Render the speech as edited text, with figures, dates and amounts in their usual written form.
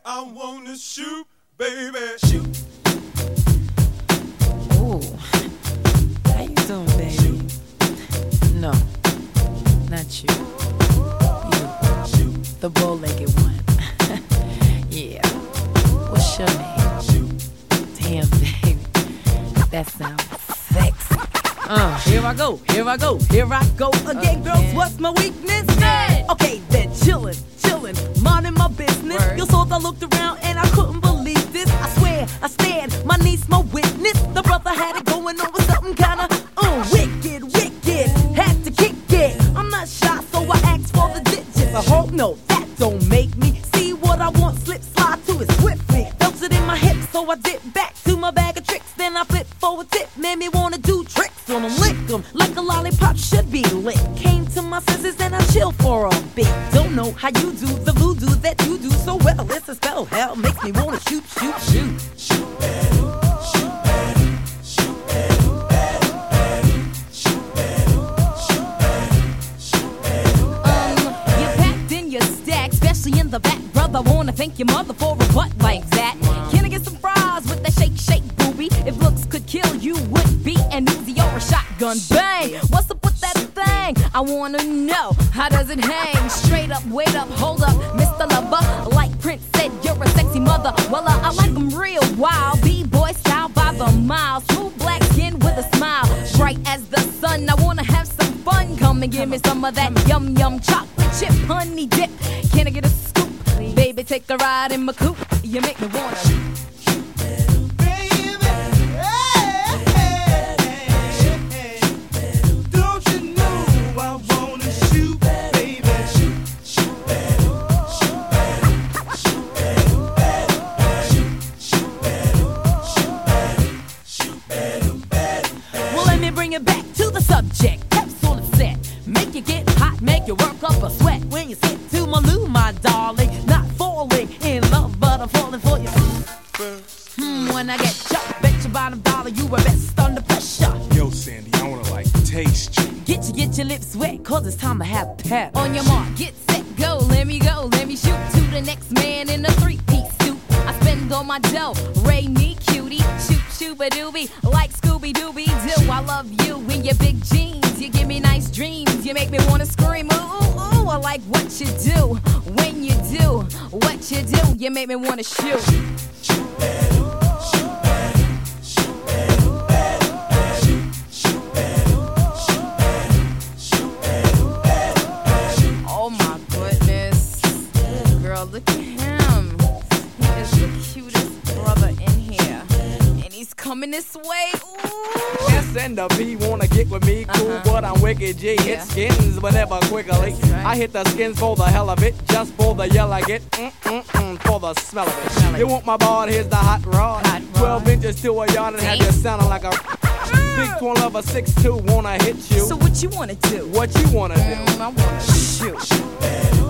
I wanna shoot, baby. Shoot. Ooh. How you doing, baby? No, not you. You. The bow-legged one. Yeah. What's your name? Damn, baby. That sounds sexy. Here I go again, girls. Yeah. What's my weakness? None. Okay, then chillin', minding my business. Word. You saw I looked around and I couldn't believe this. I swear, I stared, my niece, my witness. The brother had it going on with something kinda wicked. Had to kick it. I'm not shy, so I asked for the digits. I hope no, that don't make me see what I want. Slip, slide to it swiftly. Felt it in my hips, so I dip back to my bag of tricks. Then I flip for a tip, made me wanna do tricks on them, lick them like a lollipop should be lit. Came to my senses and I chill for a bit. Don't know how you do the voodoo that you do so well. It's a spell, hell makes me wanna shoot. You packed in your stack, especially in the back, brother. Wanna thank your mother for a butt like that. Can I get some fries with that shake, booby? If looks could kill, you would be an Uzi or a shotgun. Bang! What's up with that thing? I wanna know, how does it hang? Straight up, wait up, hold up, Mr. Lover. Like Prince said, you're a sexy mother. Well, I like them real wild. B-boy style by the mile. Smooth black skin with a smile. Bright as the sun, I wanna have some fun. Come and give me some of that yum chocolate chip honey dip. Can I get a scoop? Baby, take a ride in my coupe. You make me wanna. Bring it back to the subject. Capsule is set. Make you get hot, make you work up a sweat. When you sit to my loo, my darling. Not falling in love, but I'm falling for you. When I get jumped, bet your bottom dollar you were best under pressure. Yo, Sandy, I wanna like taste you. Get your lips wet, cause it's time to have pep. On your mark, get set, go, let me shoot to the next man in a three-piece suit. I spend all my dough, Ray me cutie, shoot-a-doobie, like Scooby-Dooby-Doo. I love you in your big jeans, you give me nice dreams, you make me wanna scream, ooh, I like what you do, when you do, what you do, you make me wanna shoot. Oh my goodness. Girl, look at him. He is the cutest brother in here. And he's coming this way. Ooh. S and the B wanna get with me, cool, but I'm wicked G. Hit skins, but never quickly. Right. I hit the skins for the hell of it, just for the yell I get, for the smell of it. You want my board, here's the hot rod. 12 inches to a yard and have you sounding like a big twin lover 6'2", wanna hit you. So what you wanna do? What you wanna do? I wanna shoot.